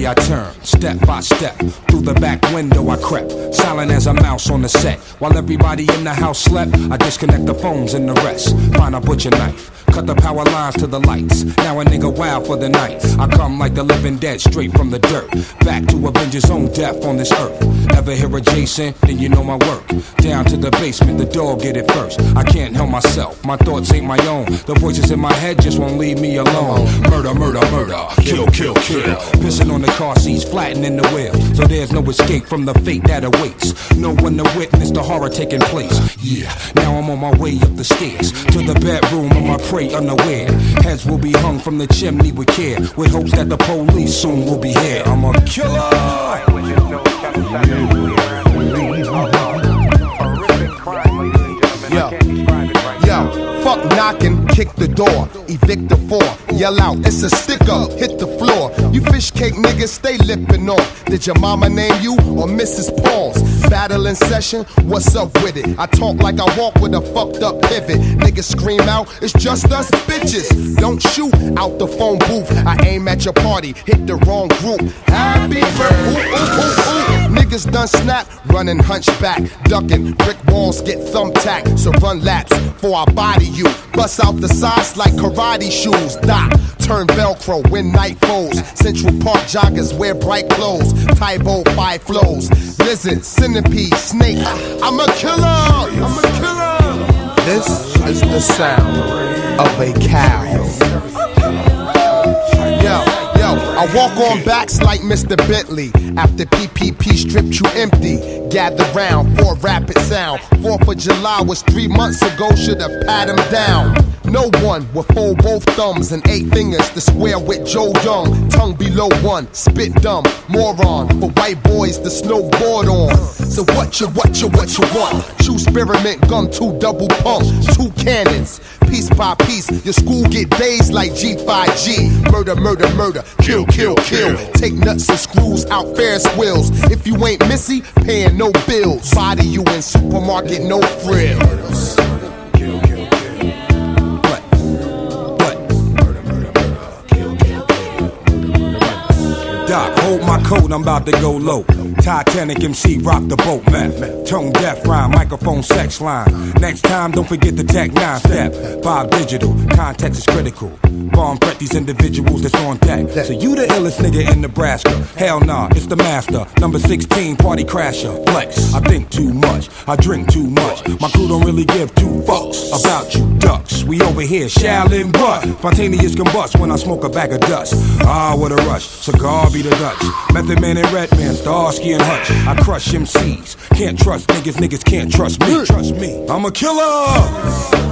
I turn, step by step. Through the back window I crept, silent as a mouse on the set. While everybody in the house slept, I disconnect the phones and the rest. Find a butcher knife, cut the power lines to the lights. Now a nigga wild for the night. I come like the living dead, straight from the dirt. Back to avenge his own death on this earth. Ever hear a Jason? Then you know my work. Down to the basement, the dog get it first. I can't help myself, my thoughts ain't my own. The voices in my head just won't leave me alone. Murder, murder, murder, kill, kill, kill. Pissing on the car seats, flattening the wheel. So there's no escape from the fate that awaits. No one to witness the horror taking place. Yeah, now I'm on my way up the stairs to the bedroom of my prey unaware. Heads will be hung from the chimney with care, with hopes that the police soon will be here. I'm a killer. Yo, fuck knocking, kick the door, evict the four, yell out, it's a sticker, hit the floor. You fish cake niggas stay lipping off. Did your mama name you or Mrs. Paul's? Battle in session, what's up with it? I talk like I walk with a fucked up pivot. Niggas scream out, it's just us bitches. Don't shoot out the phone booth. I aim at your party, hit the wrong group. Happy birthday, ooh, ooh, ooh, ooh. Niggas done snap, running hunchback, ducking, brick walls get thumbtacked. So run laps, for I body you. Bust out the sides like karate shoes. Doc, turn Velcro when night falls. Central Park joggers wear bright clothes. Tybo 5 flows. Lizard, centipede, snake. I'm a killer. I'm a killer. This is the sound of a cow. I walk on backs like Mr. Bentley. After PPP stripped you empty. Gather round for rapid sound. 4th of July was 3 months ago. Should've pat him down. No one will fold both thumbs and 8 fingers to square with Joe Young. Tongue below 1, spit dumb, moron. For white boys to snowboard on. So what you want? True spearmint gum, 2 double pump, 2 cannons. Piece by piece, your school get dazed like G5G. Murder, murder, murder, kill, kill, kill. Take nuts and screws out Ferris wheels. If you ain't Missy, paying no bills. Body you in supermarket, no frills. Doc, hold my coat, I'm about to go low. Titanic MC, rock the boat, man. Tone deaf rhyme, microphone sex line. Next time, don't forget the Tech 9 step. Bob Digital, context is critical. Bomb threat these individuals that's on deck. So you the illest nigga in Nebraska? Hell nah, it's the master. Number 16, party crasher, flex. I think too much, I drink too much. My crew don't really give 2 fucks about you ducks. We over here, Shaolin what? Spontaneous combust when I smoke a bag of dust. Ah, what a rush, cigar be the Dutch. Method Man and Redman, Starsky and Hutch. I crush MCs, can't trust niggas, niggas can't trust me. Trust me, I'm a killer.